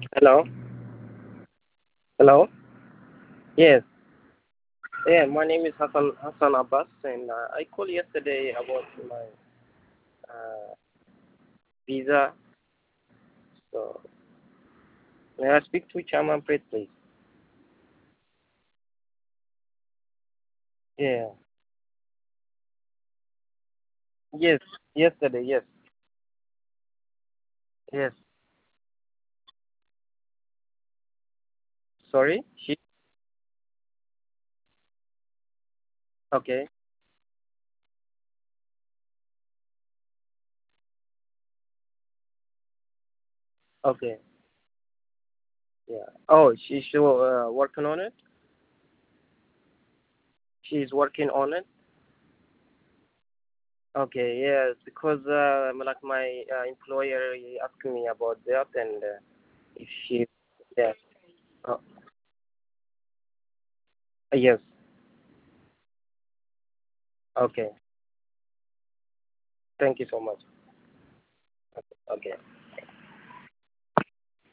Hello? Hello? Yes. Yeah, my name is Hassan Abbas, and I called yesterday about my uh, visa. So, may I speak to Chairman Pret, please? Yeah. Yes. Yesterday. Yes. Yes. Sorry. She. Okay. Okay. Yeah. Oh, she's still working on it. She's working on it. Okay. Yes. Because like my employer he asked me about that, and if she. Yeah. Oh, yes. Okay. Thank you so much. Okay.